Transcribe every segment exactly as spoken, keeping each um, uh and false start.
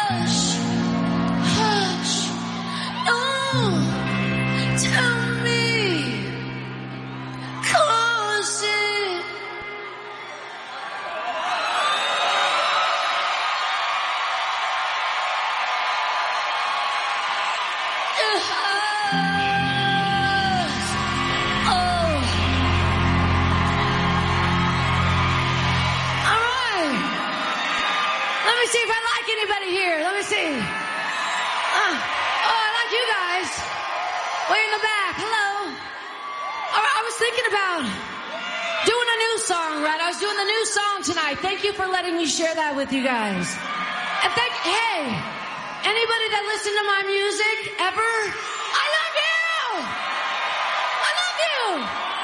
With you guys. And thank, hey, anybody that listened to my music ever, I love you! I love you!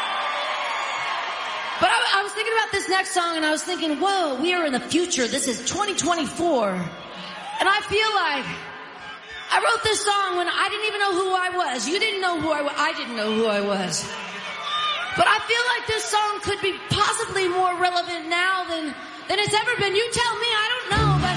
But I, I was thinking about this next song and I was thinking, whoa, we are in the future. This is twenty twenty-four. And I feel like I wrote this song when I didn't even know who I was. You didn't know who I was. I didn't know who I was. But I feel like this song could be possibly more relevant now than than it's ever been. You tell me, I don't know, but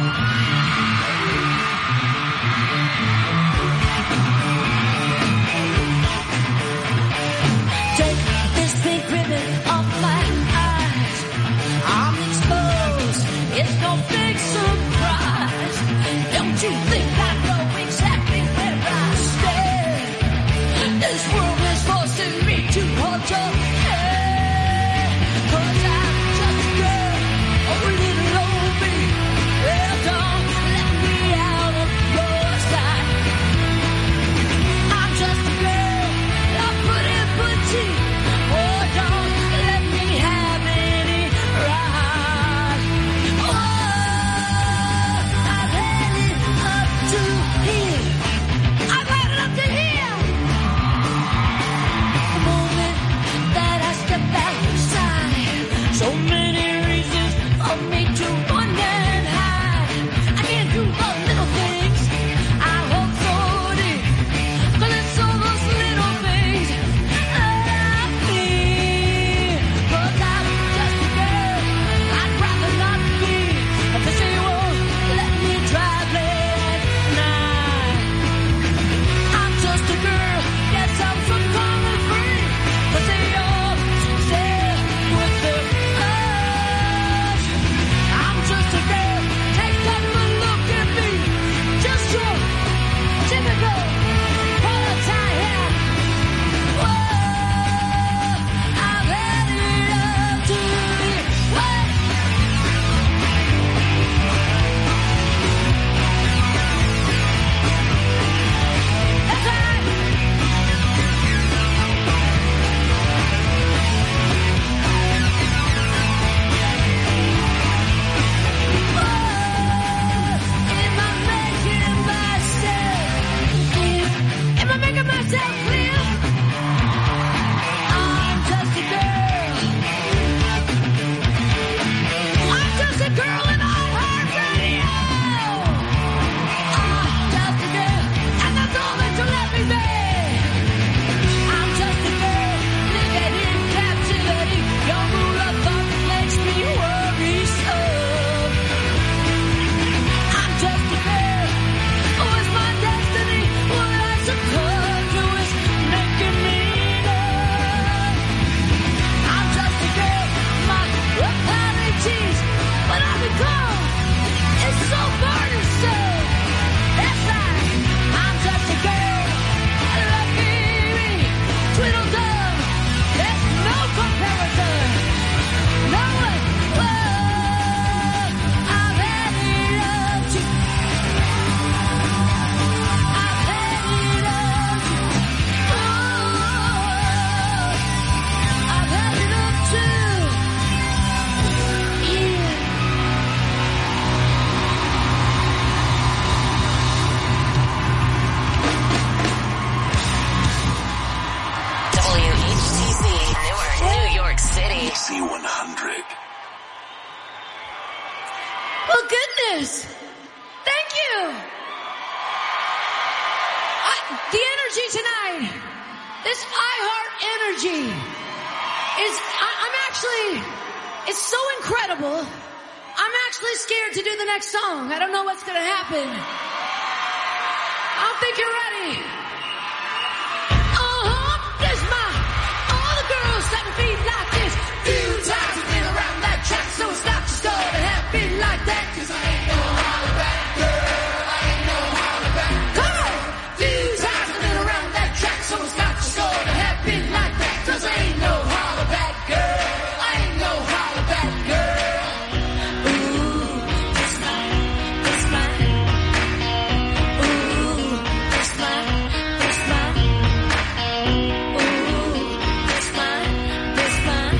take this pink ribbon off my eyes. I'm exposed. It's no big surprise. Don't you think I know exactly where I stand? This world is forcing me to hold your hand. 'Cause I'm just a girl. Oh, little old me. Well, don't let me out of your sight. I'm just a girl. I'll put in petite. Oh, don't let me have any right. Oh, I've had it up to here. I've had it up to here. The moment that I step outside, so many reasons for me to run and hide. I can't do all little things. I hope so deep. 'Cause it's all those little things that I feel. 'Cause I'm just a girl. I'd rather not be. But they won't let me drive late at night. I'm just a girl. Yes, I'm so common free. But they all stay with the us. I'm just a girl. Take a good look at me. Just your typical prototype. Yeah. Whoa, I've had it up to here. What? That's right. Am I making myself clear? Am I making myself clear? I'm just a girl. I'm just a girl in iHeartRadio. I'm just a girl, and that's all that you let me be. I'm just a girl living in captivity. Your rule of thumb makes me worry so. I'm just a girl. Oh, it's my destiny. What I succumb to is making me love. I'm just a girl. My apologies. What I become is so burdensome. That's right. I'm just a girl. Lucky me. Tweedledum. There's no comparison. No one. Whoa. I've had it up to. I've had it up to. Oh. I've had it up to. Yeah. W H T C, Newark, New York City. C one hundred. Well, goodness. Thank you. I, the energy tonight, this iHeart energy is, I, I'm actually, it's so incredible. I'm actually actually scared to do the next song. I don't know what's going to happen. I don't think you're ready. Uh-huh, this my, all the girls seven feet like this. Few times I've been around that track, so it's not just all to have been like that. Cause I ain't no holler back girl, I ain't no holler back. Come on! Few times I've been around that track, so it's not just all to have been like that. Cause I ain't no holler back girl, I ain't no holler back girl. Ooh, this mine, this mine. Ooh, this mine, this mine. Ooh, this mine, this mine.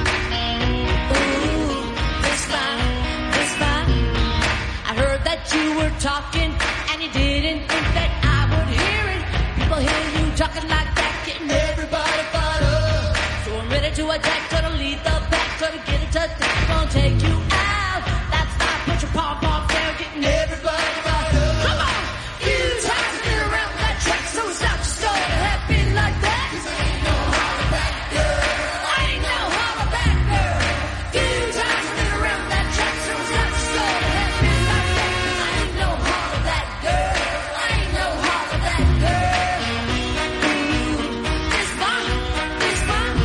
Ooh, this mine, this mine. I heard that you were talking and you didn't think that I would hear it. People hear you talking like that, getting everybody fired up. So I'm ready to attack, gonna lead the pack, gonna get a touchdown, gonna take you out. That's right, put your pom poms down, getting everybody fired up. Come on! Few times I've been around that track, so it's not just all to have been like that. Cause I ain't no holler back girl, I ain't no holler back girl. Few times I've been around that track, so it's not just all to have been like that. Cause I ain't no holler back girl, I ain't no holler back girl. Ooh, this mine, this mine.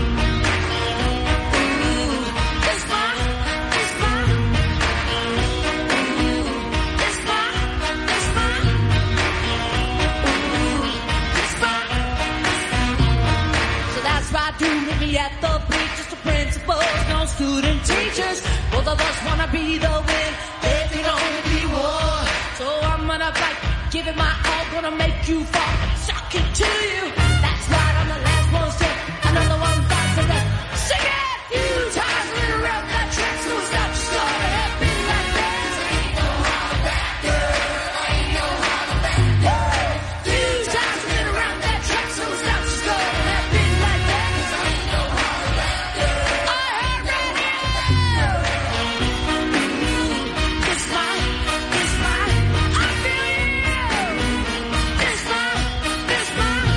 Ooh, this mine, this mine. Ooh, this mine, this mine. Ooh, this mine. So that's right, do meet me at the beach. Just the principals, no student teachers. Both of us wanna be the win. There can only be one. So I'm gonna fight, give it my all, gonna make you fall. Suck it to you. That's right, I'm the last one still. Another one bites the dust. Sing it! Few times I've been around that track, so it's not just all to have been like that. I ain't no holler back girl, I ain't no holler back girl. Few times I've been around that track, so it's not just all to have been like that. I ain't no holler back girl. I heard radio. This mine, this mine. I feel you. This mine, this mine.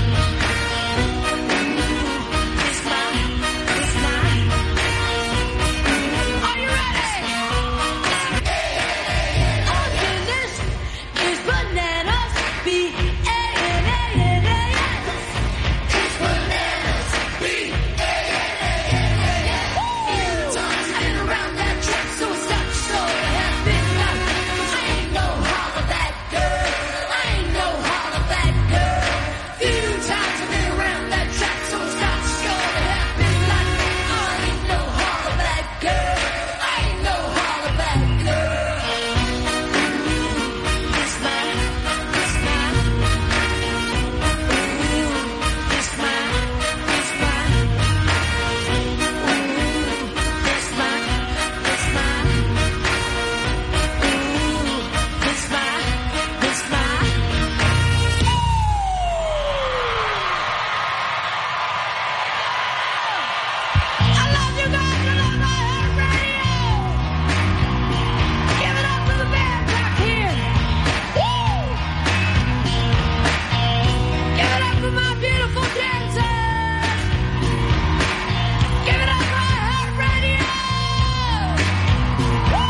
This mine, this mine. Are you ready? Oh, goodness, is bananas. B A N A N A S. It's bananas. B A N A N A S. Few times I've been around that track, so it's not just all to have been like. I ain't no holler back girl, I ain't no holler back girl. Few times I've been around that track, so it's not just all to have been like. I ain't no holler back girl, I ain't no holler back girl. This mine, this mine. Ooh, this mine, this mine. Ooh, this mine, this mine. Ooh, this mine, this mine. I love you guys, I love my heart radio. Give it up for the band back here. Woo! Give it up for my beautiful dancers. Give it up for my heart radio. Woo!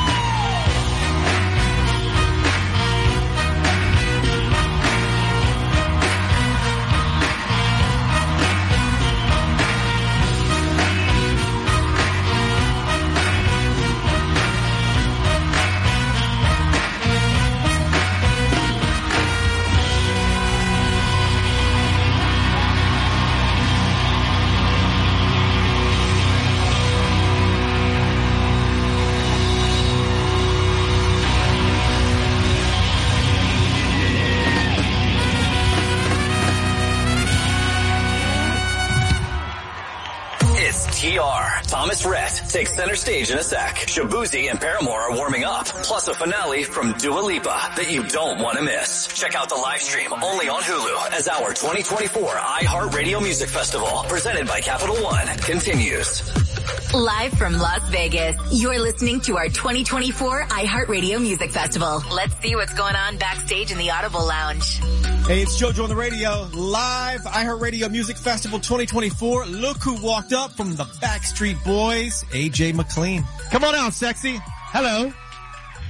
It's T R. Thomas Rhett takes center stage in a sec. Shabuzi and Paramore are warming up. Plus a finale from Dua Lipa that you don't want to miss. Check out the live stream only on Hulu as our twenty twenty-four iHeartRadio Music Festival, presented by Capital One, continues. Live from Las Vegas, you're listening to our twenty twenty-four iHeartRadio Music Festival. Let's see what's going on backstage in the Audible Lounge. Hey, it's JoJo on the radio. Live iHeartRadio Music Festival twenty twenty-four. Look who walked up from the Backstreet Boys, A J McLean. Come on out, sexy. Hello.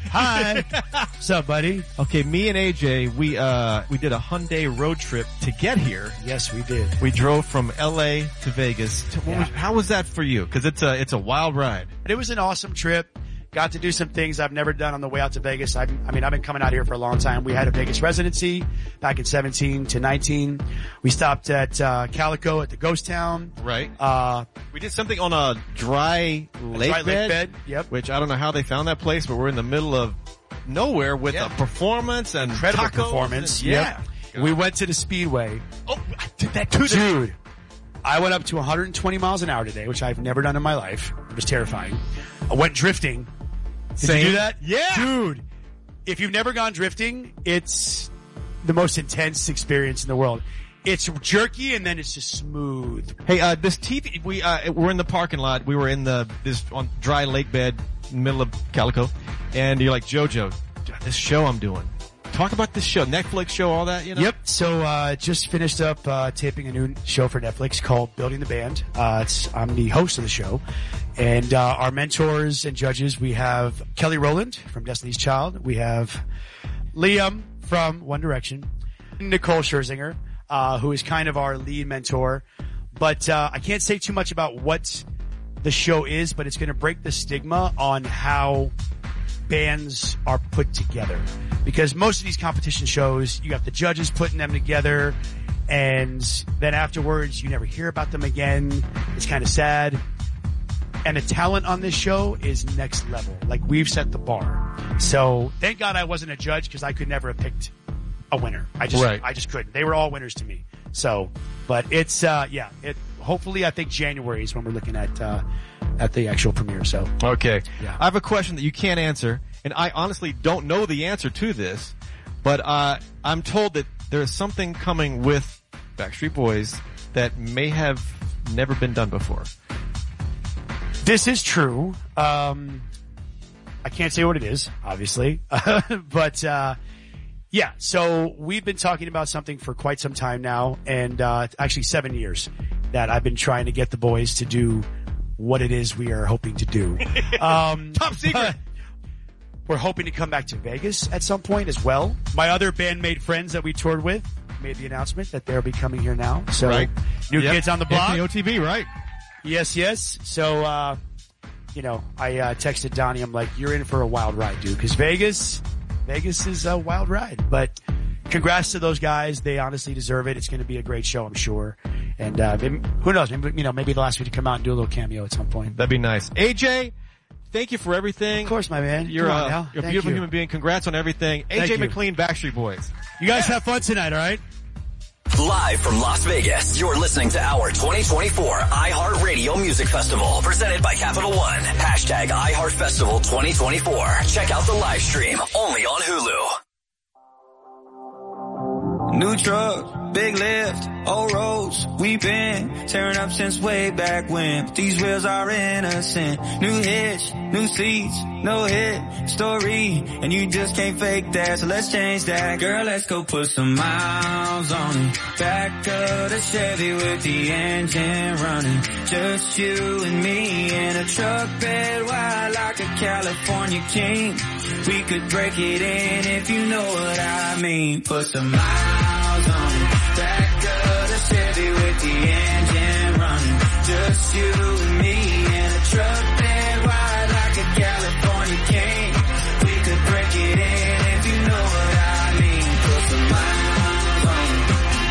Hi. What's up, buddy? Okay, me and A J, we uh we did a Hyundai road trip to get here. Yes, we did. We drove from L A to Vegas. What Yeah. was, how was that for you? Because it's a it's a wild ride. And it was an awesome trip. Got to do some things I've never done on the way out to Vegas. I, I mean, I've been coming out here for a long time. We had a Vegas residency back in seventeen to nineteen. We stopped at uh Calico at the Ghost Town. Right. Uh, We did something on a dry lake dry lake bed. bed, yep. Which I don't know how they found that place, but we're in the middle of nowhere with Yeah. a performance and incredible tacos performance. and- yeah. Yep. We went to the Speedway. Oh, I did that too. Dude, I went up to one hundred twenty miles an hour today, which I've never done in my life. It was terrifying. I went drifting. Did Same. you do that? Yeah. Dude, if you've never gone drifting, it's the most intense experience in the world. It's jerky and then it's just smooth. Hey, uh, this T V, we, uh, we're in the parking lot. We were in the, this, on dry lake bed in the middle of Calico. And you're like, JoJo, this show I'm doing. Talk about this show, Netflix show, all that, you know? Yep. So, uh, just finished up, uh, taping a new show for Netflix called Building the Band. Uh, it's, I'm the host of the show. And, uh, our mentors and judges, we have Kelly Rowland from Destiny's Child. We have Liam from One Direction. Nicole Scherzinger, uh, who is kind of our lead mentor. But, uh, I can't say too much about what the show is, but it's going to break the stigma on how bands are put together. Because most of these competition shows, you got the judges putting them together, and then afterwards you never hear about them again. It's kind of sad. And the talent on this show is next level. Like, we've set the bar. So thank God I wasn't a judge, because I could never have picked a winner. I just, Right. I just couldn't. They were all winners to me. So, but it's, uh, yeah, it, hopefully I think January is when we're looking at, uh, at the actual premiere. So. Okay. Yeah. I have a question that you can't answer, and I honestly don't know the answer to this, but uh I'm told that there is something coming with Backstreet Boys that may have never been done before. This is true. Um, I can't say what it is, obviously, but uh, yeah. So we've been talking about something for quite some time now, and uh, actually seven years that I've been trying to get the boys to do what it is we are hoping to do. Um, Top secret. We're hoping to come back to Vegas at some point as well. My other bandmate friends that we toured with made the announcement that they'll be coming here now. So Right. new Yep. kids on the block. Anthony O T B, right? Yes, yes. So, uh, you know, I uh, texted Donnie. I'm like, you're in for a wild ride, dude. Because Vegas, Vegas is a wild ride. But congrats to those guys. They honestly deserve it. It's going to be a great show, I'm sure. And uh, maybe, who knows? Maybe, you know, maybe they'll ask me to come out and do a little cameo at some point. That'd be nice. A J, thank you for everything. Of course, my man. You're, Come on uh, now. you're a Thank beautiful you. human being. Congrats on everything. A Thank J you. McLean, Backstreet Boys. You guys have fun tonight, all right? Live from Las Vegas, you're listening to our twenty twenty-four iHeartRadio Music Festival, presented by Capital One. Hashtag iHeartFestival twenty twenty-four. Check out the live stream, only on Hulu. New truck, big lift, old roads, we been tearing up since way back when. But these wheels are innocent. New hitch, new seats, no hit story, and you just can't fake that, so let's change that. Girl, let's go put some miles on it. Back of the Chevy with the engine running. Just you and me in a truck bed wide like a California king. We could break it in if you know what I mean. Put some miles on it. Back of the Chevy with the engine running. Just you and me in a truck bed wide like a California king. We could break it in if you know what I mean. Put some miles on it.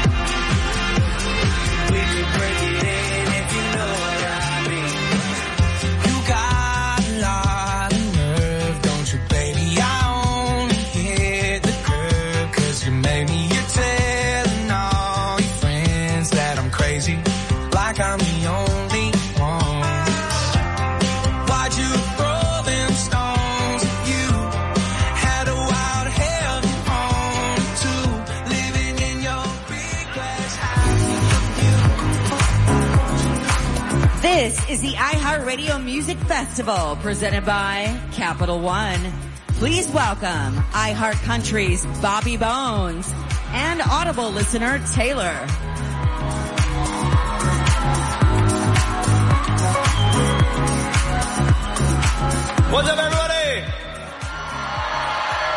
We could break it in if you know what I mean. You got a lot of nerve, don't you, baby? I only hit the curb 'cause you made me. You're telling all your friends that I'm crazy, like I'm the only one. Why'd you throw them stones? You had a wild heaven home too, living in your big glass house. This is the iHeartRadio Music Festival presented by Capital One. Please welcome iHeartCountry's Bobby Bones and Audible listener Taylor. What's up, everybody?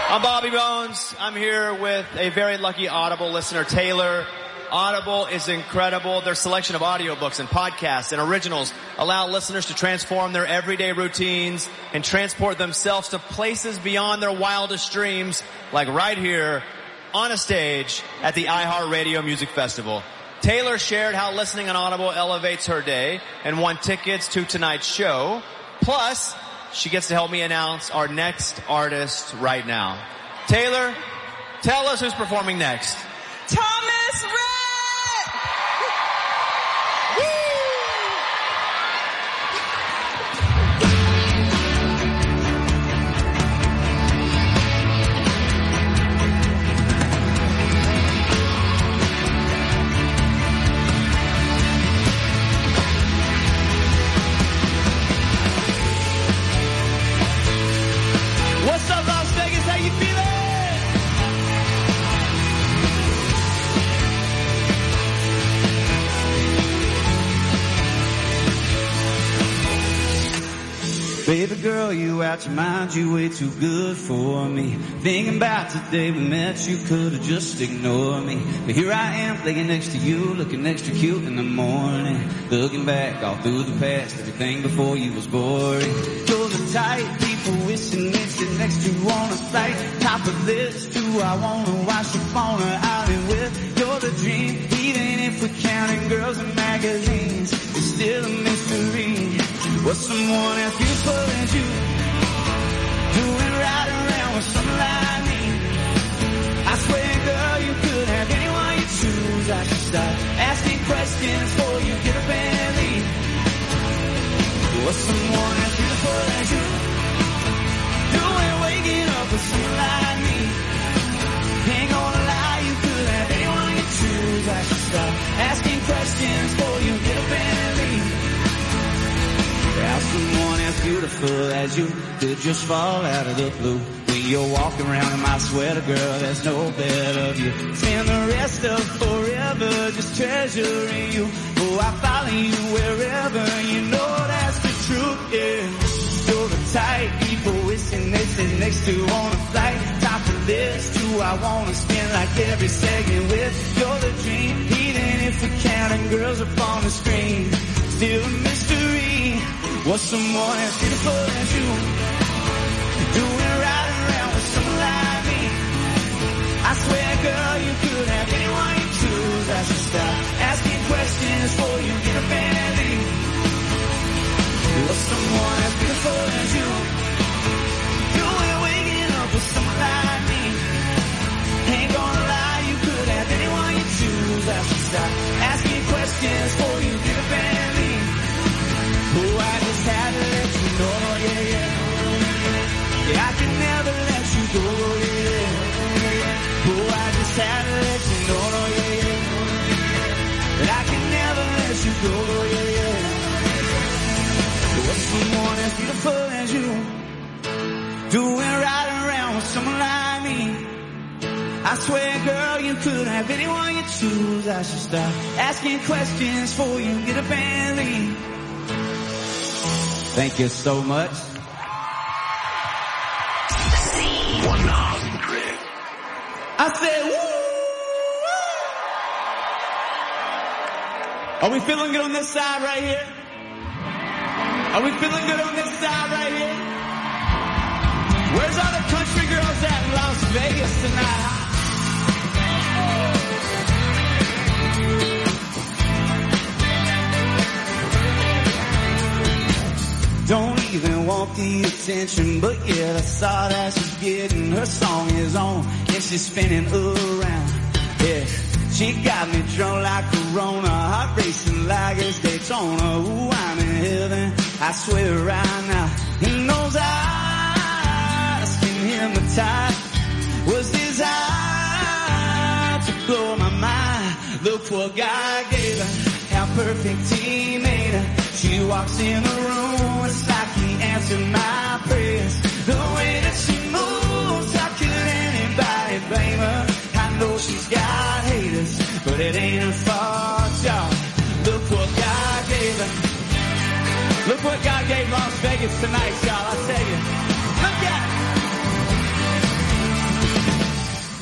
I'm Bobby Bones. I'm here with a very lucky Audible listener, Taylor. Audible is incredible. Their selection of audiobooks and podcasts and originals allow listeners to transform their everyday routines and transport themselves to places beyond their wildest dreams, like right here on a stage at the iHeartRadio Music Festival. Taylor shared how listening on Audible elevates her day and won tickets to tonight's show. Plus, she gets to help me announce our next artist right now. Taylor, tell us who's performing next. Thomas Rhett! What's up, Las Vegas? How you feeling? Baby girl, you out your mind, you way too good for me. Thinking about the day we met, you could've just ignored me. But here I am, laying next to you, looking extra cute in the morning. Looking back all through the past, everything before you was boring. You're the type people wishing they sit next to you on a flight. Top of list, who I wanna watch the phone or outing with. You're the dream, even if we're counting girls in magazines. It's still a mystery. Was someone as beautiful as you doing right around with someone like me? I swear, girl, you could have anyone you choose. I should stop asking questions before you get up and leave. Was someone as beautiful as you doing waking up with someone like me? Ain't gonna lie, you could have anyone you choose. I should stop asking questions before you get up and leave. How someone as beautiful as you could just fall out of the blue. When you're walking around in my sweater, girl, there's no better of you. Spend the rest of forever just treasuring you. Oh, I follow you wherever, you know that's the truth, yeah. You're the type people wishing they sit next to on a flight. Top of list, who I wanna spend like every second with. You're the dream, even if we're counting girls up on the screen. Still a mystery. Was someone as beautiful as you doing right around with someone like me? I swear, girl, you could have anyone you choose. I should stop asking questions before you get up and leave. Was someone as beautiful as you doing waking up with someone like me? Ain't gonna lie, you could have anyone you choose. I should stop asking questions before you get up and leave. Oh, I just had to let you know, yeah, yeah. Yeah, I can never let you go, yeah. Oh, I just had to let you know, yeah, yeah. That I can never let you go, yeah, yeah. Was someone as beautiful as you doing right around with someone like me? I swear, girl, you could have anyone you choose. I should stop asking questions before you get up and leave. Thank you so much. C one hundred. I said, woo! Are we feeling good on this side right here? Are we feeling good on this side right here? Where's all the country girls at in Las Vegas tonight? Don't even want the attention, but yeah, that's all that she's getting. Her song is on, and she's spinning around. Yeah, she got me drunk like Corona, heart racing like it's Daytona. Ooh, I'm in heaven, I swear right now. And those eyes can hypnotize, was designed to blow my mind. Look what God gave her, how perfect He made her. She walks in the room, it's like He answered my prayers. The way that she moves, how could anybody blame her? I know she's got haters, but it ain't her fault, y'all. Look what God gave her. Look what God gave Las Vegas tonight, y'all. I tell you. Look at it.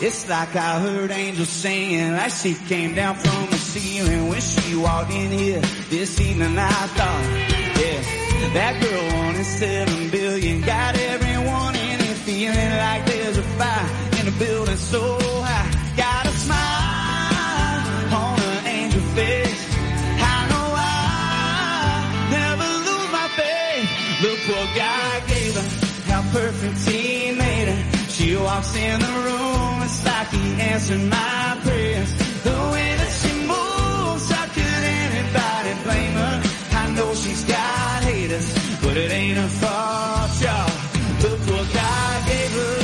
It's like I heard angels singing, like she came down from the ceiling when she walked in here this evening. I thought, yeah, that girl wanted seven billion, got everyone in it feeling like there's a fire in a building so high. Got a smile on an angel face. I know I never lose my faith. Look what God gave her, how perfect He made her. She walks in the room, it's like He answered my prayers. The way that she moves, how could anybody blame her? I know she's got haters, but it ain't her fault, y'all. Look what God gave her.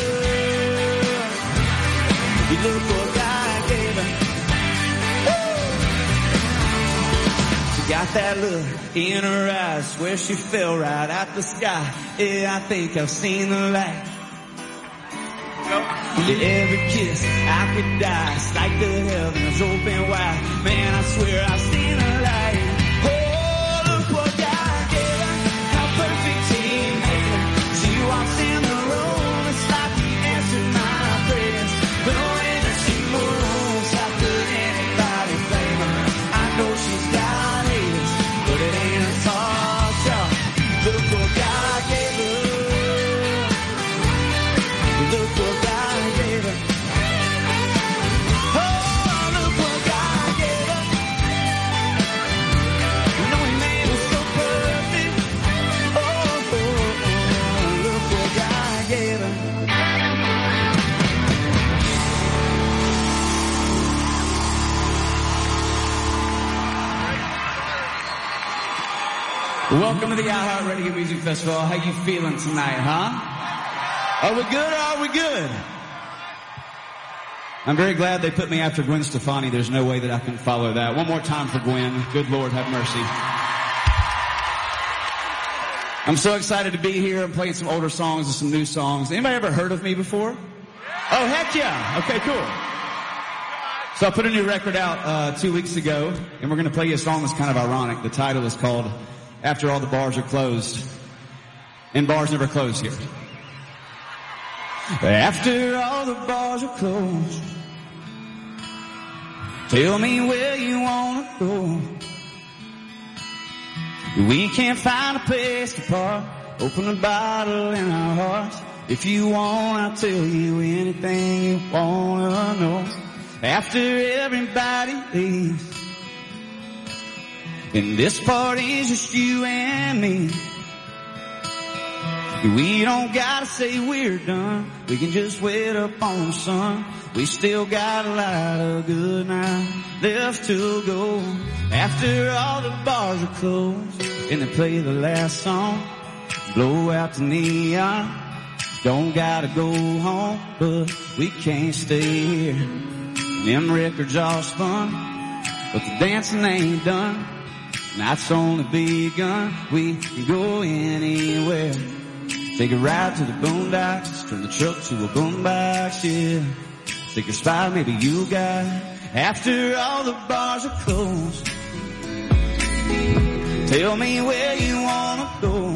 Look what God gave her. Woo! She got that look in her eyes where she fell right out the sky. Yeah, I think I've seen the light. To every kiss I could die. It's like the heavens open wide. Man, I swear I've seen the light. Oh, look what God gave her, how perfect He made her. She walks in the room, it's like He answered my prayers. The way that she moves, how could anybody blame her? I know she's got haters, but it ain't her fault, y'all. Look what God gave her. Look what God gave her. Oh, look what God gave her. You know He made her so perfect. Oh, oh, oh, look what God gave her. Welcome to the iHeartRadio Music Festival. How you feeling tonight, huh? Are we good or are we good? I'm very glad they put me after Gwen Stefani. There's no way that I can follow that. One more time for Gwen. Good Lord, have mercy. I'm so excited to be here. I'm playing some older songs and some new songs. Anybody ever heard of me before? Oh, heck yeah. Okay, cool. So I put a new record out uh, two weeks ago, and we're going to play you a song that's kind of ironic. The title is called After All the Bars Are Closed. And bars never close here. After all the bars are closed, tell me where you wanna go. We can't find a place to park. Open a bottle in our hearts. If you want, I'll tell you anything you wanna know. After everybody leaves, and this party's just you and me. We don't gotta say we're done. We can just wait up on the sun. We still got a lot of good night left to go. After all the bars are closed and they play the last song, blow out the neon. Don't gotta go home, but we can't stay here. Them records all spun, but the dancing ain't done. Night's only begun. We can go anywhere. Take a ride to the boondocks, turn the truck to a boombox, yeah. Take a spot maybe you got after all the bars are closed. Tell me where you wanna go.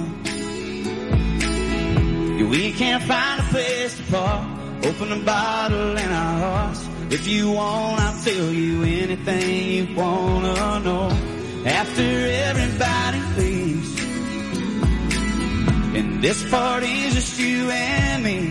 Yeah, we can't find a place to park. Open a bottle in our hearts. If you want, I'll tell you anything you wanna know. After everybody leaves, and this party's just you and me.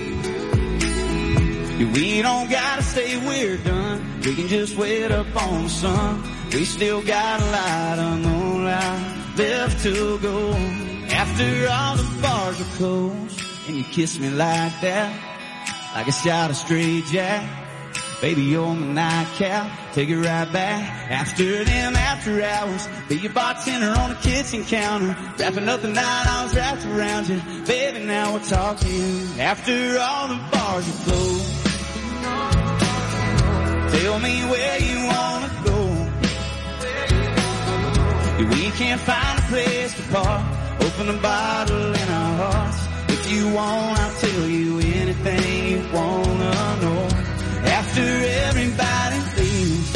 We don't gotta say we're done. We can just wait up on the sun. We still got a lot of moonlight left to go. After all the bars are closed, and you kiss me like that, like a shot of straight jack. Baby, you're my nightcap. Take it right back. After them after hours, be your bartender on the kitchen counter. Wrapping up the night, I was wrapped around you. Baby, now we're talking. After all the bars are closed, tell me where you wanna go. We can't find a place to park. Open a bottle in our hearts. If you want, I'll tell you anything you wanna know. After everybody leaves,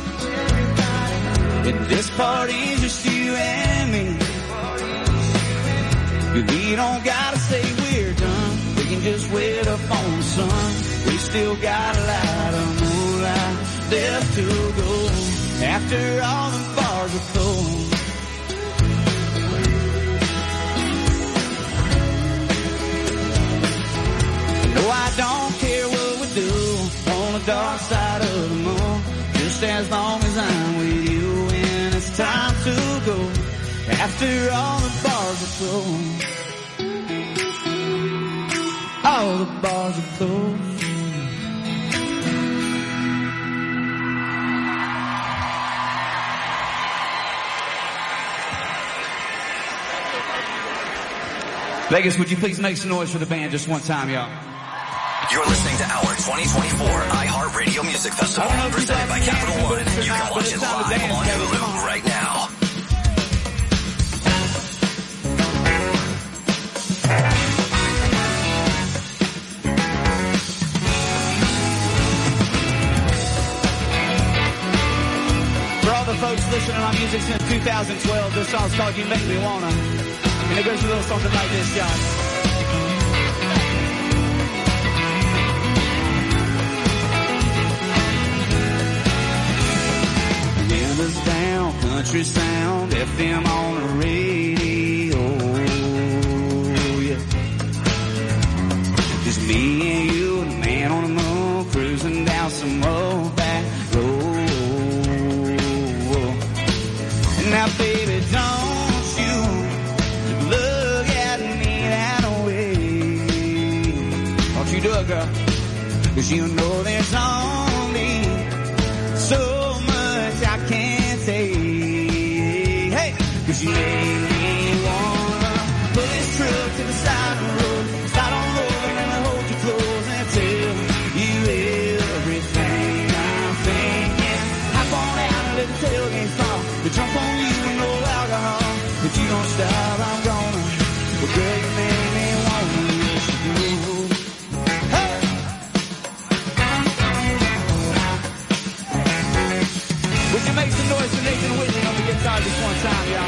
and this party's just you and me. We don't gotta say we're done. We can just wait up on the sun. We still still got a lot of moonlight left to go after all the bars are closed. No, I don't care what we do on the dark side of the moon, just as long as I'm with you when it's time to go after all the bars are closed. All the bars are closed. Vegas, would you please make some noise for the band just one time, y'all? You're listening to our twenty twenty-four iHeartRadio Music Festival, presented by Capital One. You can watch it live on Hulu right now. For all the folks listening to my music since two thousand twelve, this song's called You Make Me Wanna. And it goes a little something like this, y'all. Windows down, country sound, F M on the radio, yeah. Just me and you and the man on the moon, cruising down some old back road. Now baby, don't you look at me that way. Don't you do it, girl. Cause you know there's only so much I can say. Hey, cause you make me wanna pull this truck to the side of the road, start on rolling and I hold you close and tell you everything I'm thinking. Hop on out and let the tailgate fall, to jump on you with no alcohol. If you don't stop, I'm gonna. Well, girl, you make me wanna. Yes, you do. Hey! Would you make some noise for Nathan Whitney on the guitar just one time, y'all?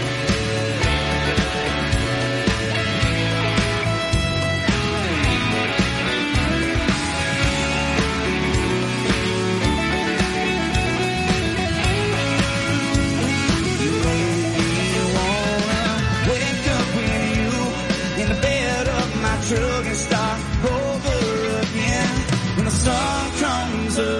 Truck and start over again when the sun comes up.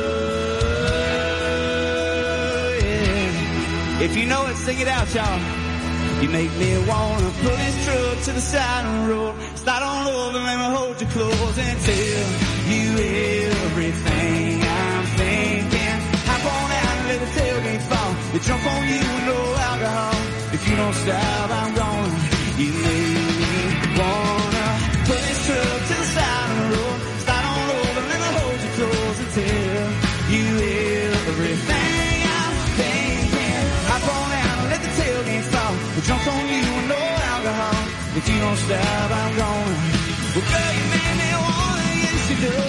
Yeah. If you know it, sing it out, y'all. You make me wanna pull this truck to the side of the road, start on over and let me hold you close and tell you everything I'm thinking. Hop on out and let the tailgate fall, they jump on you with no alcohol. If you don't stop, I'm gonna. You make me wanna pull this truck to the side of the road, start on over, let me hold you close and tell you everything I'm thinking. Hop on out and let the tailgate fall, we'll jump on you with no alcohol. If you don't stop, I'm gonna. Well, girl, you make me wanna, yes you do.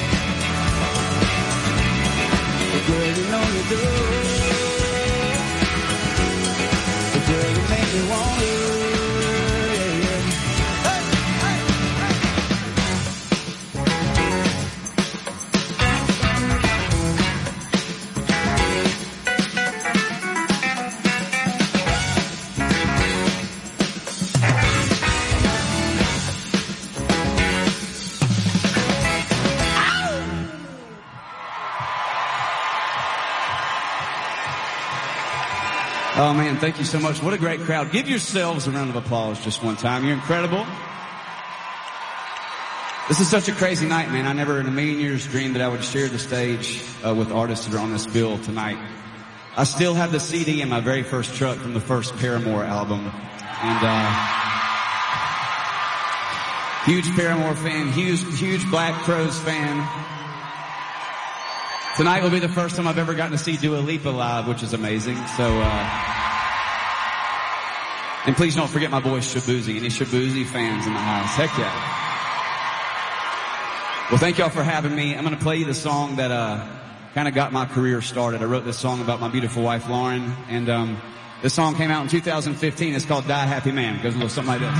Well, girl, you know you do. Well, girl, you make me wanna. Oh man, thank you so much. What a great crowd. Give yourselves a round of applause just one time. You're incredible. This is such a crazy night, man. I never in a million years dreamed that I would share the stage uh, with artists that are on this bill tonight. I still have the C D in my very first truck from the first Paramore album. And, uh, huge Paramore fan, huge, huge Black Crowes fan. Tonight will be the first time I've ever gotten to see Dua Lipa live, which is amazing. So, uh, and please don't forget my boy Shabuzi. Any Shabuzi fans in the house? Heck yeah. Well, thank y'all for having me. I'm going to play you the song that, uh, kind of got my career started. I wrote this song about my beautiful wife, Lauren. And, um, this song came out in two thousand fifteen. It's called Die Happy Man. It goes a little something like this.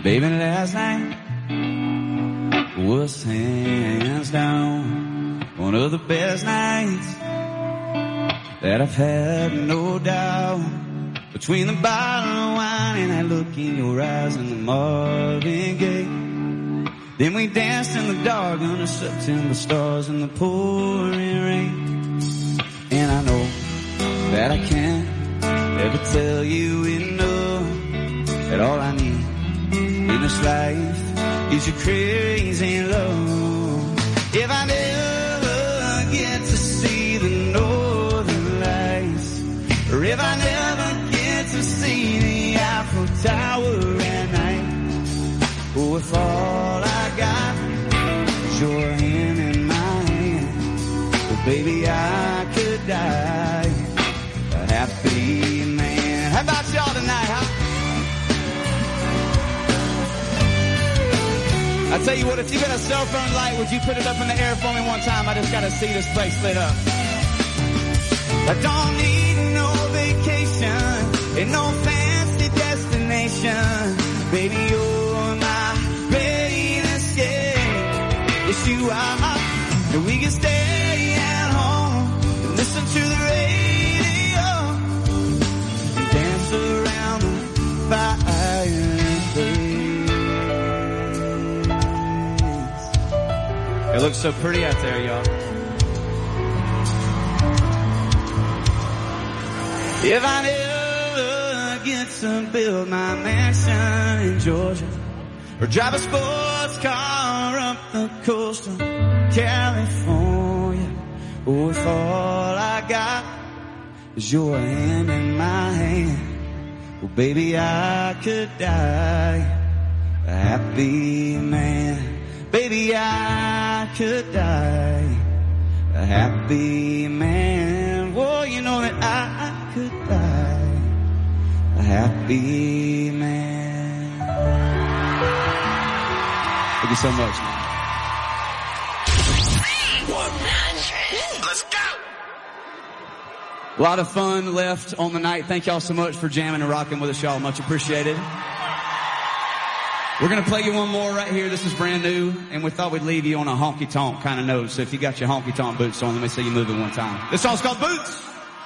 Baby, last night was hands down one of the best nights that I've had, no doubt. Between the bottle of wine and that look in your eyes and the Marvin Gaye. Then we danced in the dark under September stars in the pouring rain. And I know that I can't ever tell you enough that all I need in this life is your crazy love. If I never get to see the northern lights, or if I never get to see the Eiffel Tower at night, or if all I got is your hand in my hand, well, baby, I could die a happy man. How about y'all tonight, huh? I tell you what, if you got a cell phone light, would you put it up in the air for me one time? I just gotta see this place lit up. I don't need no vacation and no fancy destination. Baby, you're my great escape. Yes, you are. And we can stay at home and listen to the radio and dance around the fireplace. It looks so pretty out there, y'all. If I never get to build my mansion in Georgia, or drive a sports car up the coast of California, or if all I got is your hand in my hand, well, baby, I could die a happy man. Baby, I could die a happy man. Well, you know that I could die a happy man. Thank you so much, man. one hundred. Let's go. A lot of fun left on the night. Thank y'all so much for jamming and rocking with us, y'all. Much appreciated. We're going to play you one more right here. This is brand new, and we thought we'd leave you on a honky-tonk kind of note. So if you got your honky-tonk boots on, let me see you move it one time. This song's called Boots.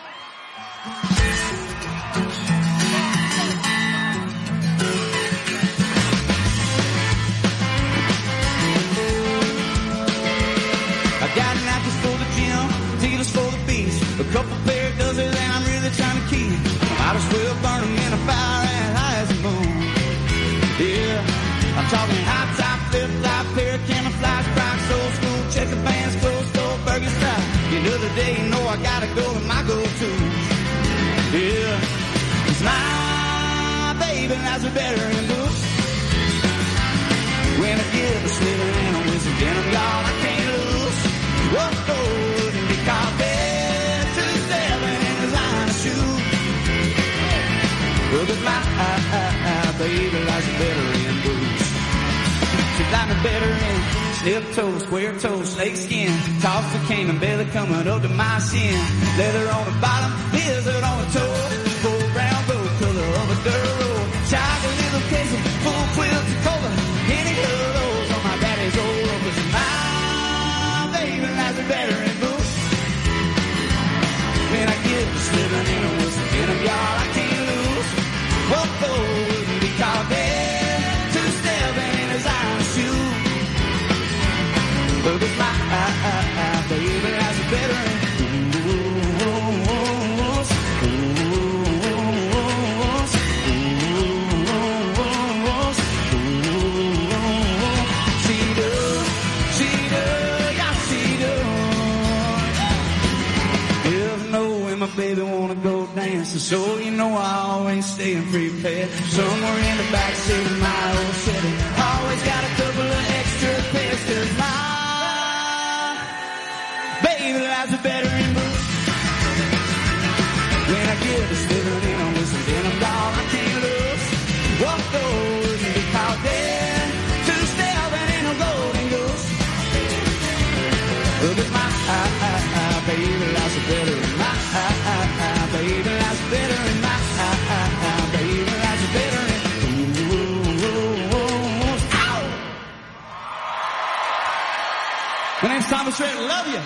I got napkins for the gym, dealers for the beach, a couple pair of dozers that I'm really trying to keep. I might as well burn them in a fire as high as the moon. Yeah. I'm talking hot top, flip flop, pair of camouflage, Crocs, old school, checker bands, clothes, store, burger style. The other day, you know I gotta go to my go-to. Yeah, 'cause my baby likes a better in boots. When I get a slither and a whistle, denim, y'all, I can't lose. What goes and be called bed to seven in the line of shoes. Well, 'cause my baby likes a better in boots. She like me better in slip toe, square toe, snake skin, toss the cayman, belly coming up to my shin. Leather on the bottom, lizard on the toe, full brown gold color of a dirt road. Chocolate little casing, full quilt Tacoma, any pillows on my daddy's old road. 'Cause my baby likes it better in boots. When I get the slither in a whistle, get 'em, y'all, I can't lose. What goes and be called dead to stepping in his iron shoe. Look at my baby has a better in boots. She do, she do, yeah, she do. If know when my baby wanna go dancing, so you know I always staying prepared. Somewhere in the backseat of my old Chevy, always got a couple of extra pairs. 'Cause my baby likes a better in boots. When I get a sliver in on this and then I'm gone, I can't lose. What goes and be called dead to stepping in a golden goose. Look at my baby likes a better in my baby likes a better in my baby likes a better in. Ooh, ooh, ooh. Thomas Rhett, love you.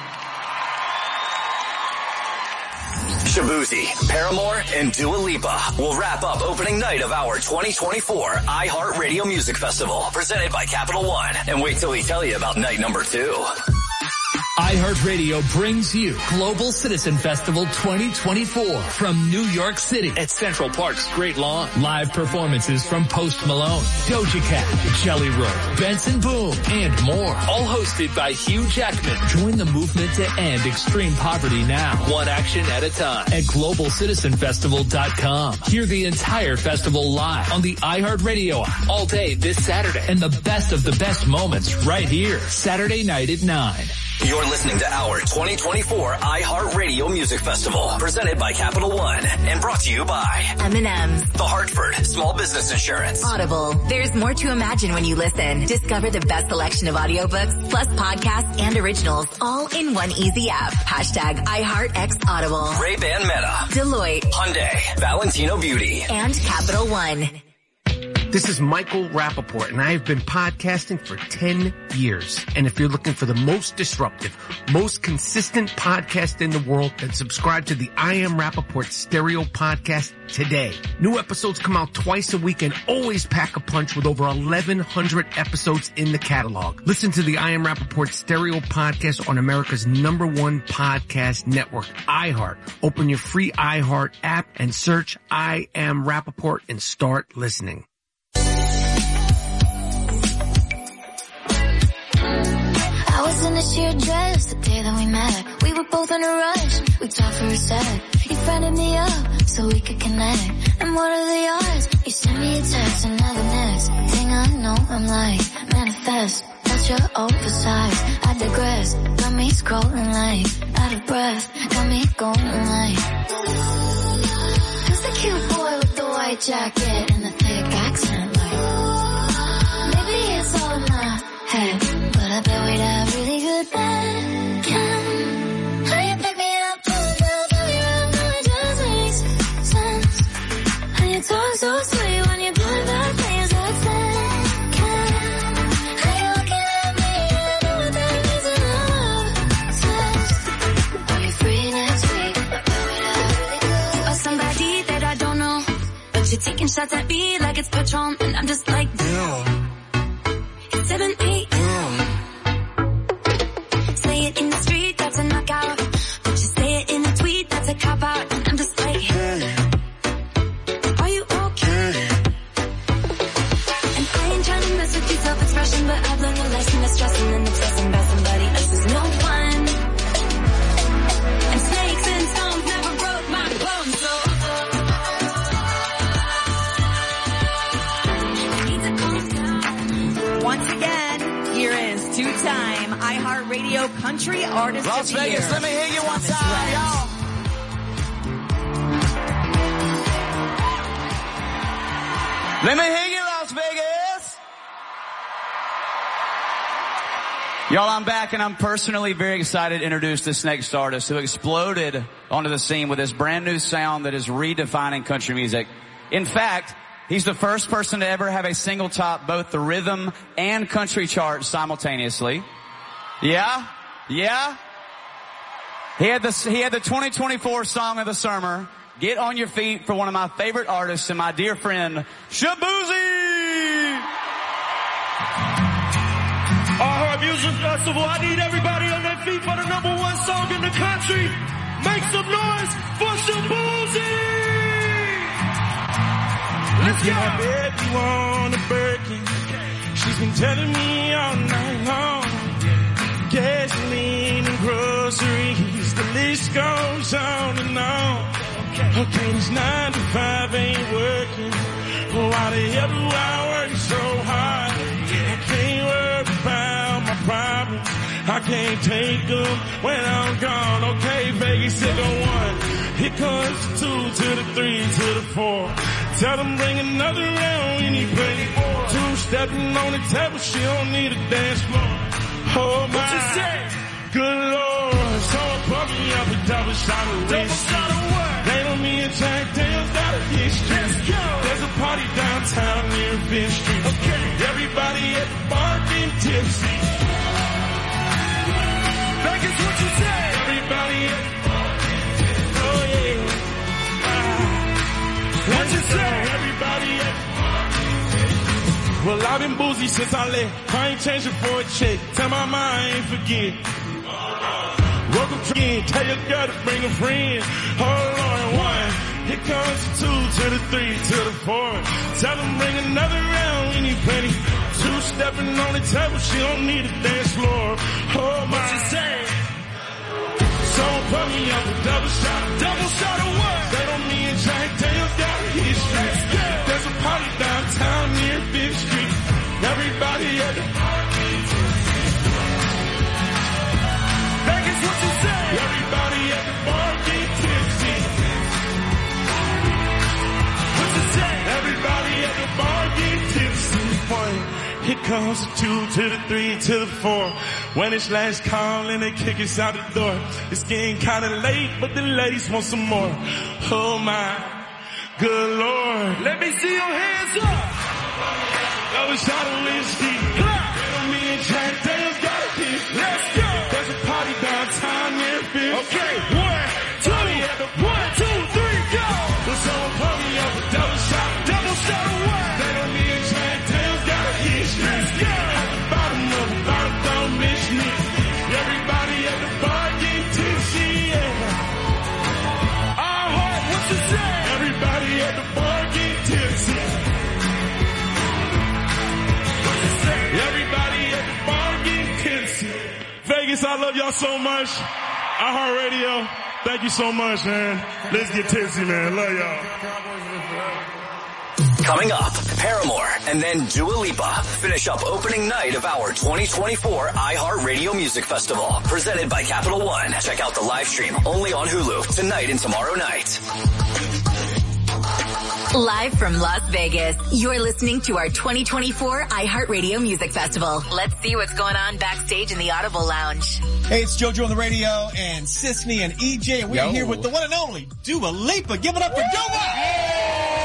Shabuzi, Paramore, and Dua Lipa will wrap up opening night of our twenty twenty-four iHeartRadio Music Festival, presented by Capital One. And wait till we tell you about night number two. iHeartRadio brings you Global Citizen Festival twenty twenty-four from New York City at Central Park's Great Lawn. Live performances from Post Malone, Doja Cat, Jelly Roll, Benson Boone, and more. All hosted by Hugh Jackman. Join the movement to end extreme poverty now, one action at a time, at global citizen festival dot com. Hear the entire festival live on the iHeartRadio app all day this Saturday, and the best of the best moments right here, Saturday night at nine. You're listening to our twenty twenty-four iHeartRadio Music Festival, presented by Capital One and brought to you by M and M's, The Hartford, Small Business Insurance, Audible. There's more to imagine when you listen. Discover the best selection of audiobooks, plus podcasts and originals, all in one easy app. Hashtag iHeartX Audible. Ray-Ban Meta, Deloitte, Hyundai, Valentino Beauty, and Capital One. This is Michael Rappaport, and I have been podcasting for ten years. And if you're looking for the most disruptive, most consistent podcast in the world, then subscribe to the I Am Rappaport Stereo Podcast today. New episodes come out twice a week and always pack a punch with over eleven hundred episodes in the catalog. Listen to the I Am Rappaport Stereo Podcast on America's number one podcast network, iHeart. Open your free iHeart app and search I Am Rappaport and start listening. I was in a sheer dress the day that we met. We were both in a rush. We talked for a sec. You friended me up so we could connect. And what are the odds? You sent me a text and now the next thing I know, I'm like, manifest. That's your oversized. I digress. Got me scrolling like, out of breath. Got me going like, who's the cute boy with the white jacket and the thick accent? Like, maybe it's all in my head. I bet we'd have really good bad chem. How you pick me up, pull it down, tell me around, now it just makes sense. And you talk so sweet when you're doing bad things like that. How you looking at me, I know what that means in a love test. Are you free next week? I bet we'd have really good. Or somebody that I don't know, but you're taking shots at me like it's Patron, and I'm just like, damn. It's seven, eight. In the street, that's a knockout. But you say it in a tweet, that's a cop out. And I'm just like, hey, are you okay? And I ain't trying to mess with your self-expression, but I've learned a lesson of stressing and obsessing about somebody else is no fun. And snakes and stones never broke my bones, so I need to calm down. Once again, here is two-time iHeartRadio Country Artist Las of the Vegas, Year. let me hear you one Thomas time, Rhett. y'all. Let me hear you, Las Vegas. Y'all, I'm back, and I'm personally very excited to introduce this next artist who exploded onto the scene with this brand new sound that is redefining country music. In fact, he's the first person to ever have a single top both the rhythm and country charts simultaneously. Yeah? Yeah? He had the, he had the twenty twenty-four Song of the Summer. Get on your feet for one of my favorite artists and my dear friend, Shabuzi! iHeart Music Festival, I need everybody on their feet for the number one song in the country. Make some noise for Shabuzi! Let's go! Yeah, baby, want a Birkin. She's been telling me all night long. Gasoline and groceries, the list goes on and on. Okay, this nine to five ain't working. Why the hell do I work so hard? I can't worry about my problems. I can't take them when I'm gone. Okay, Vegas, hit the one. Here comes the two to the three to the four. Tell them bring another round when you play. Two stepping on the table, she don't need a dance floor. Oh my, what you say? Good Lord, so pump me up a double shot of whiskey. They don't me a Jack Daniels, got a history. Let's go. There's a party downtown near Fifth Street. Okay. Everybody at the bar getting tipsy. Well, I've been boozy since I left. I ain't changing for a check. Tell my mind I ain't forget. Welcome to again. Tell your girl to bring a friend. Hold on, one. Here comes the two to the three to the four. Tell them bring another round. We need plenty. Two stepping on the table. She don't need a dance floor. Oh my. What you say? Someone put me up a double shot. Double shot of what? They don't me and Jack Daniels got history. There's a party downtown near Fifth Street. Everybody at the party. Vegas, what you say? Everybody at the bar get tipsy. What you say? Everybody at the bar get tipsy. One. Here comes the two to the three to the four. When it's last call and they kick us out the door. It's getting kinda late, but the ladies want some more. Oh my, good Lord. Let me see your hands up. That was shot of whiskey. Little me and Jack Daniels got a kiss. Let's go. There's a party downtown near Fifth. Okay, one, two, one, two, three, go. Will someone put me up a double shot? Double shot of what? Little me and Jack Daniels got a kiss. Let's go. At the bottom of the bottle, don't miss me. Everybody at the bar get tipsy, yeah. Our heart, what you say? Everybody at the bar get tipsy. Everybody at the bar get tipsy. Vegas, I love y'all so much. iHeartRadio, thank you so much, man. Let's get tipsy, man. Love y'all. Coming up, Paramore and then Dua Lipa finish up opening night of our twenty twenty-four iHeartRadio Music Festival, presented by Capital One. Check out the live stream only on Hulu tonight and tomorrow night. Live from Las Vegas, you're listening to our twenty twenty-four iHeartRadio Music Festival. Let's see what's going on backstage in the Audible Lounge. Hey, it's JoJo on the radio and Sisney and E J, and we're Yo. here with the one and only Dua Lipa. Give it up for Dua! Hey!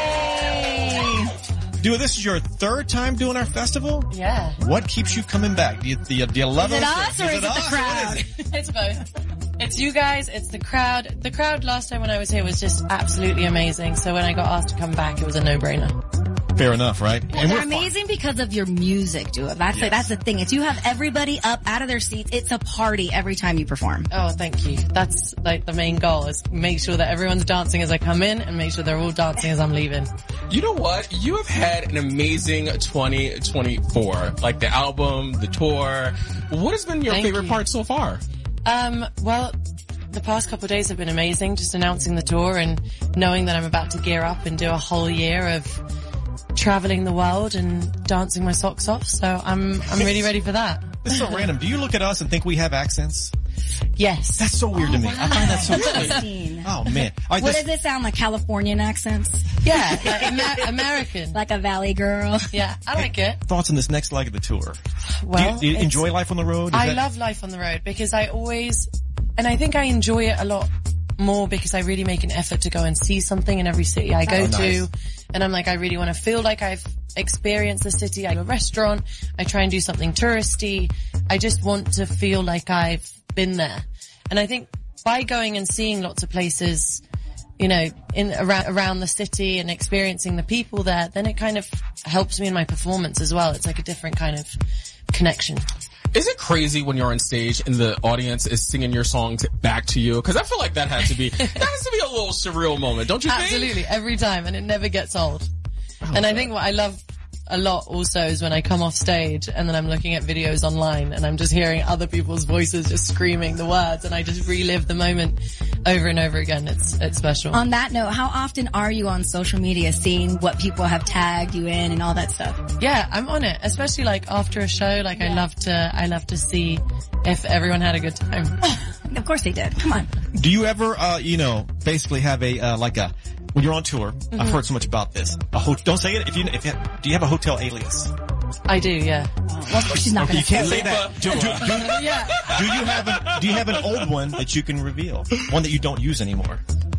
Dua, this is your third time doing our festival? Yeah. What keeps you coming back? Do you, do you, do you love Is it us? us or is it the us? crowd? What is it? It's both. It's you guys, it's the crowd. The crowd last time when I was here was just absolutely amazing. So when I got asked to come back, it was a no-brainer. Fair enough, right? Well, and they're we're amazing because of your music, Dua. That's Yes. the, that's the thing. It's you have everybody up out of their seats. It's a party every time you perform. Oh, thank you. That's like the main goal is make sure that everyone's dancing as I come in and make sure they're all dancing as I'm leaving. You know what? You have had an amazing twenty twenty-four. Like the album, the tour. What has been your Thank favorite you. part so far? Um, well, the past couple of days have been amazing, just announcing the tour and knowing that I'm about to gear up and do a whole year of traveling the world and dancing my socks off. So I'm, I'm really ready for that. It's so random. Do you look at us and think we have accents? Yes. That's so weird to me. I find that so Interesting. funny. Oh man. All right, What this- does it sound like? Californian accents? Yeah, like Amer- American. Like a valley girl? Yeah, I like it. Thoughts on this next leg of the tour? Well, do you, do you it's- enjoy life on the road? Is I that- love life on the road because I always, and I think I enjoy it a lot more because I really make an effort to go and see something in every city I go Oh, to. nice. And I'm like, I really want to feel like I've experienced the city. I go to a restaurant. I try and do something touristy. I just want to feel like I've been there. And I think by going and seeing lots of places, you know, in around, around the city and experiencing the people there, then it kind of helps me in my performance as well. It's like a different kind of connection. Is it crazy when you're on stage and the audience is singing your songs back to you? Because I feel like that has to be that has to be a little surreal moment, don't you think? Absolutely, every time, and it never gets old. And I think what I love a lot also is when I come off stage and then I'm looking at videos online and I'm just hearing other people's voices just screaming the words and I just relive the moment over and over again. It's it's special. On that note, how often are you on social media seeing what people have tagged you in and all that stuff? Yeah, I'm on it, especially like after a show. Like I love to, I love to see if everyone had a good time. Of course they did. Come on. Do you ever, uh, you know, basically have a, uh, like a, when you're on tour, Mm-hmm. I've heard so much about this. A ho- don't say it if you, if you, do you have a hotel alias? I do, yeah. Well, of course she's not Okay, going you to say can't say that. that. Do, do, do, Yeah. do you have a, do you have an old one that you can reveal? One that you don't use anymore?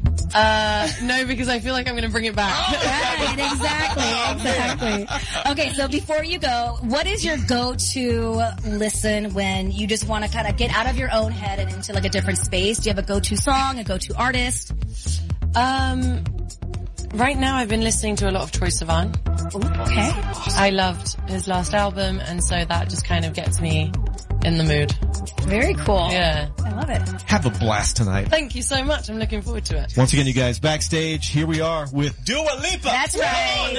Uh, no, because I feel like I'm going to bring it back. Right, exactly, exactly. Okay, so before you go, what is your go-to listen when you just want to kind of get out of your own head and into like a different space? Do you have a go-to song, a go-to artist? Um, right now I've been listening to a lot of Troye Sivan. Okay. I loved his last album, and so that just kind of gets me in the mood. Very cool. Yeah. I love it. Have a blast tonight. Thank you so much. I'm looking forward to it. Once again, you guys, backstage, here we are with Dua Lipa. That's right.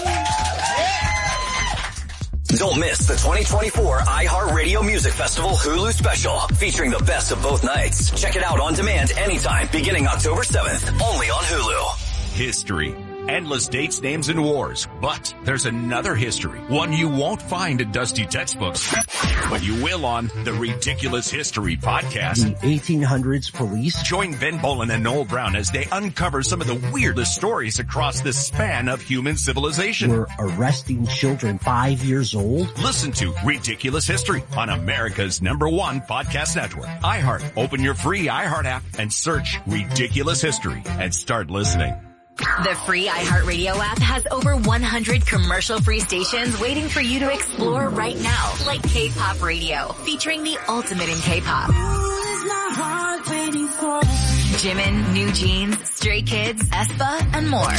Don't miss the twenty twenty-four iHeartRadio Music Festival Hulu special featuring the best of both nights. Check it out on demand anytime beginning October seventh, only on Hulu. History. Endless dates, names, and wars. But there's another history. One you won't find in dusty textbooks. But you will on the Ridiculous History podcast. The eighteen hundreds police. Join Ben Bolin and Noel Brown as they uncover some of the weirdest stories across the span of human civilization. Were arresting children five years old. Listen to Ridiculous History on America's number one podcast network. iHeart. Open your free iHeart app and search Ridiculous History and start listening. The free iHeartRadio app has over one hundred commercial-free stations waiting for you to explore right now, like K-pop radio, featuring the ultimate in K-pop. Jimin, New Jeans, Stray Kids, aespa, and more.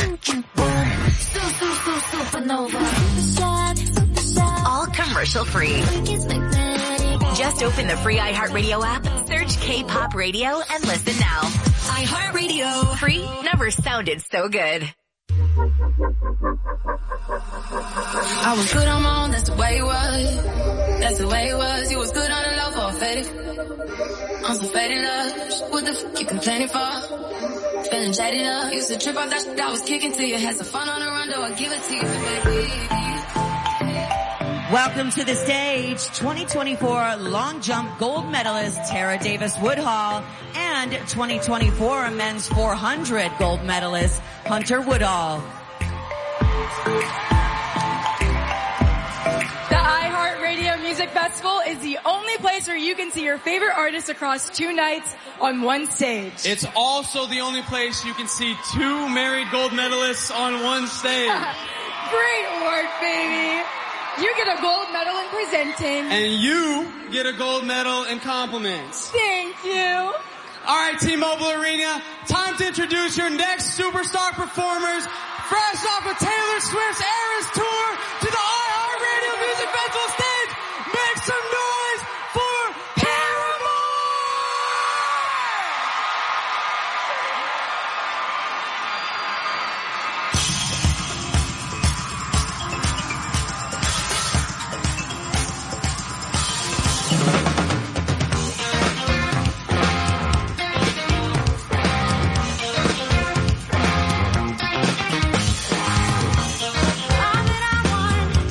All commercial-free. Just open the free iHeartRadio app, search K-pop radio, and listen now. iHeartRadio. Free never sounded so good. I was good on my own, that's the way it was. That's the way it was. You was good on the low for a faded. I'm so faded up. What the fuck you complaining for? Feeling jaded up. Used to trip off that shit I was kicking to you. Had some fun on the run, though I give it to you, baby. Welcome to the stage, twenty twenty-four long jump gold medalist Tara Davis Woodhall and twenty twenty-four men's four hundred gold medalist Hunter Woodhall. The iHeartRadio Music Festival is the only place where you can see your favorite artists across two nights on one stage. It's also the only place you can see two married gold medalists on one stage. Great work, baby. You get a gold medal in presenting. And you get a gold medal in compliments. Thank you. All right, T-Mobile Arena, time to introduce your next superstar performers. Fresh off of Taylor Swift's Eras Tour to the iHeartRadio Music Festival stage. Make some noise for Paramore! All that I want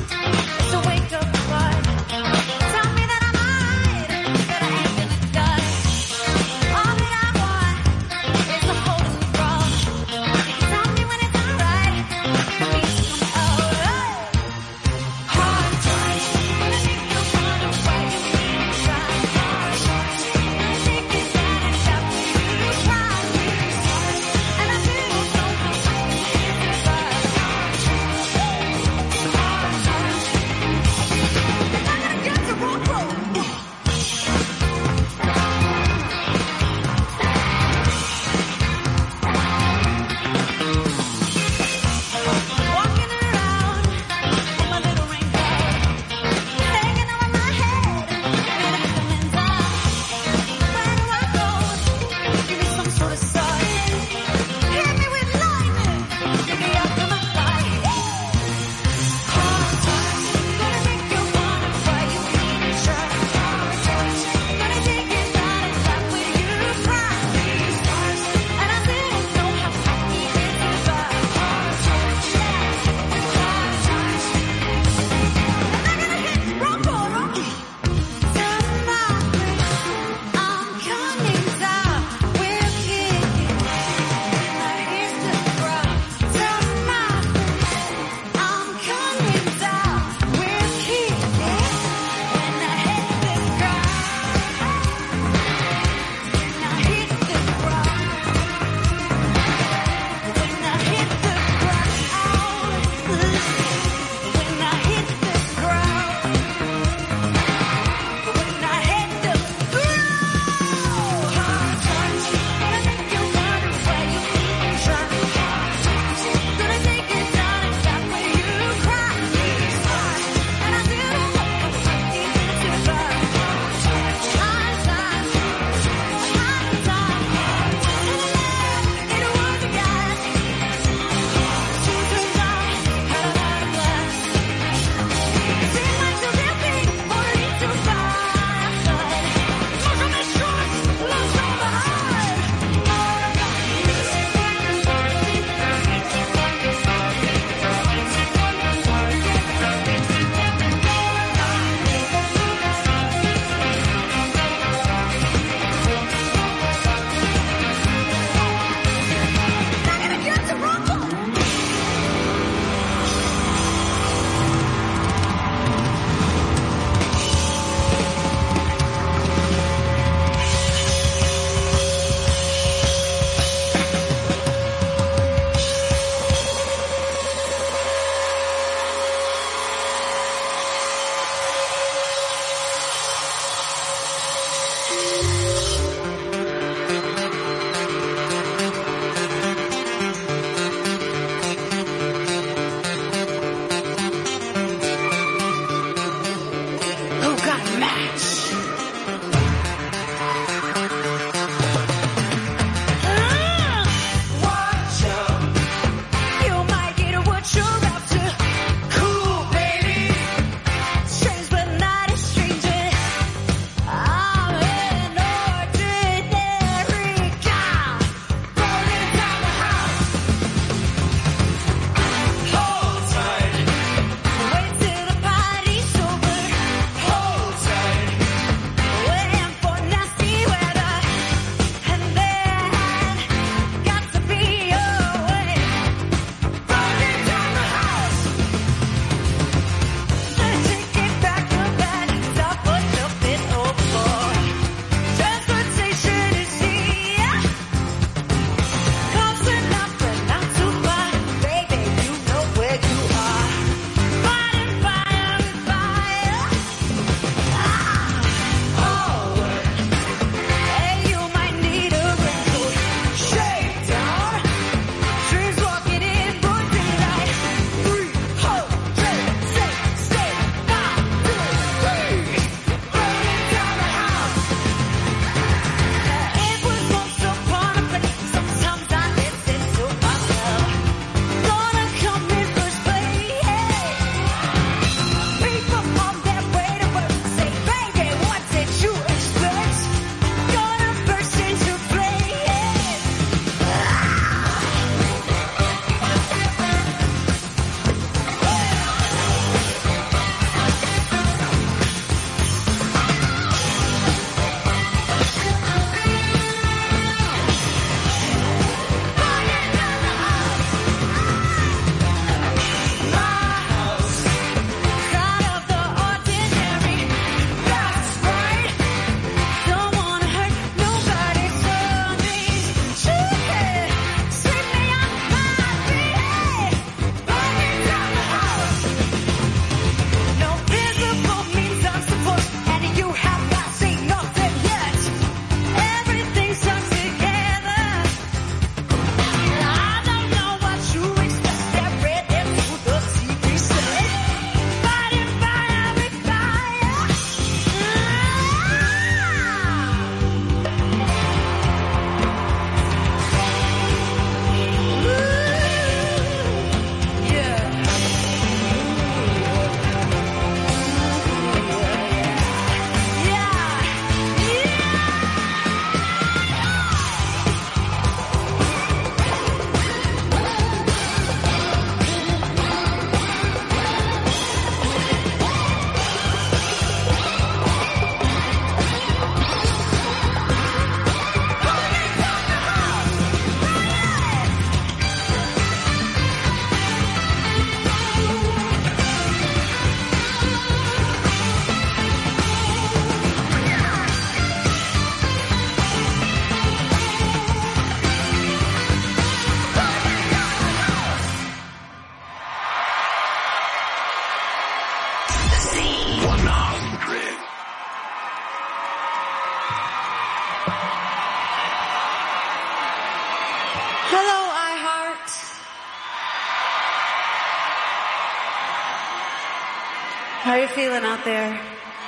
How are you feeling out there?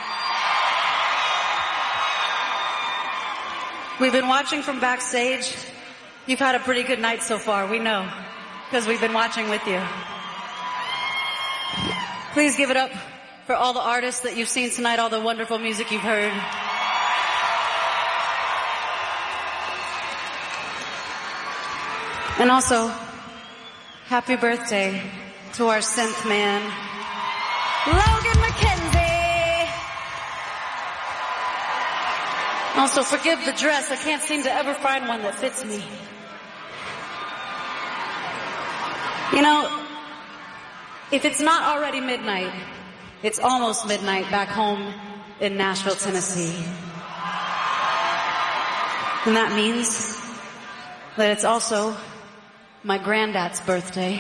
We've been watching from backstage. You've had a pretty good night so far, we know, because we've been watching with you. Please give it up for all the artists that you've seen tonight, all the wonderful music you've heard. And also, happy birthday to our synth man, Logan McKenzie. Also, forgive the dress. I can't seem to ever find one that fits me. You know, if it's not already midnight, it's almost midnight back home in Nashville, Tennessee. And that means that it's also my granddad's birthday.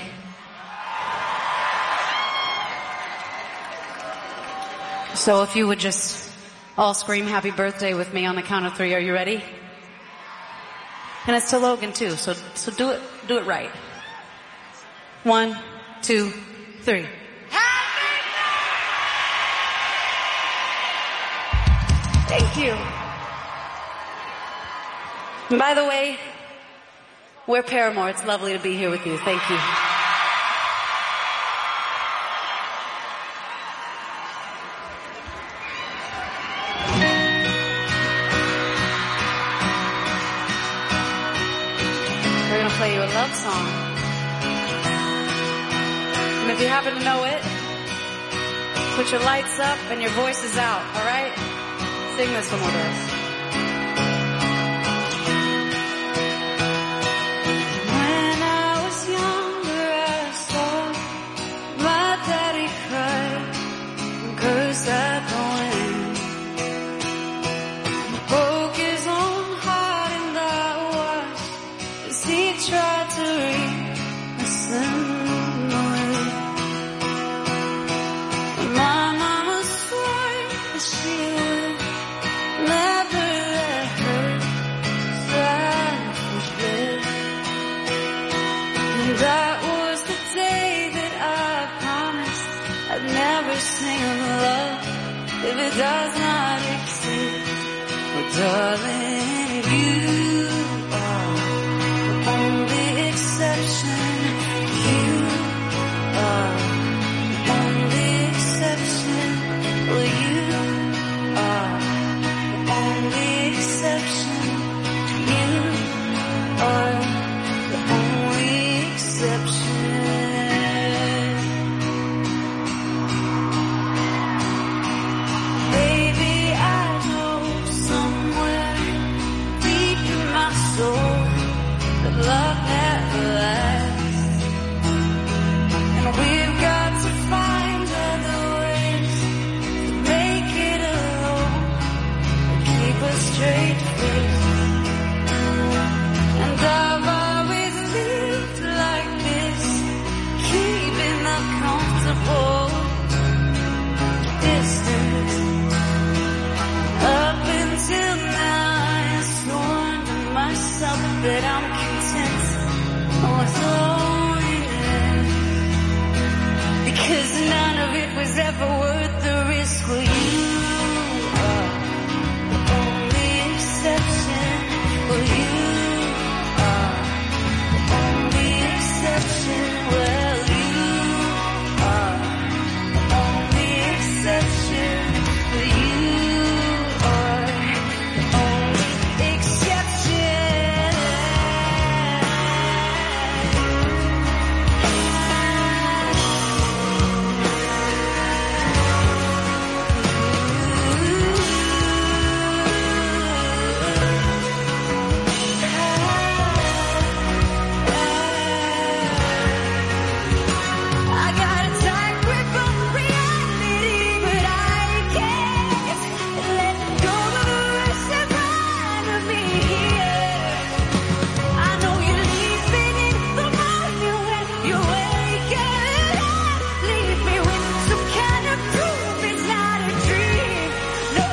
So if you would just all scream happy birthday with me on the count of three. Are you ready? And it's to Logan too, so so do it do it right. One, two, three. Thank you. And by the way, we're Paramore. It's lovely to be here with you. Thank you. We're going to play you a love song. And if you happen to know it, put your lights up and your voices out, all right? Sing this one with us. When I was younger, I saw my daddy cry and curse at the wind. He broke his own heart and I watched as he tried to read my sin. My mama swore that she would never let her selfish live. And that was the day that I promised I'd never sing of love if it does not exist. But darling, you are the only exception. You are the only exception. Well, you are the only exception. You are the only exception. Baby, I know somewhere deep in my soul that love never lasts. And we've got to find other ways to make it alone and keep a straight face. And I've always lived like this, keeping the comfortable distance. Up until now, I've sworn to myself that I'm content with loneliness, because none of it was ever worth the risk. Well, you are the only exception. Well, you are the only exception. Well, you are the only exception. Well, you are the only exception. I got a tight grip on reality, but I can't let go of the rest of part of me here. I know you're leaving in the morning when you wake up. Leave me with some kind of proof it's not a dream. No.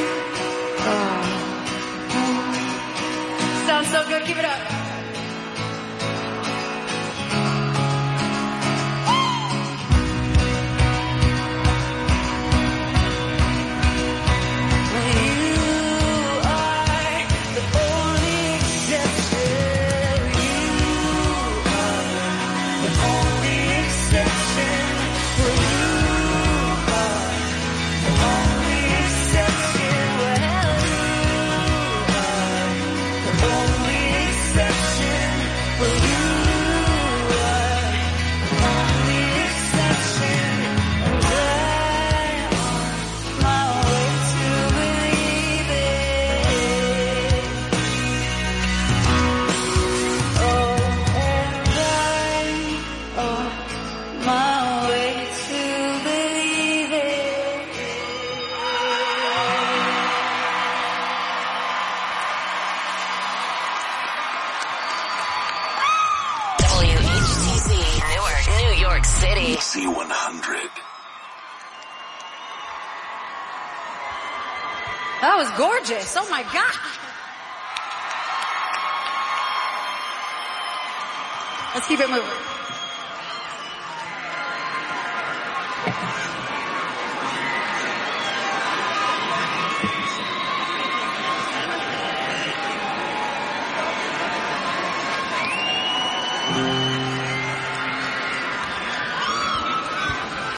You are. Sounds so good. Keep it up. That was gorgeous. Oh my God. Let's keep it moving.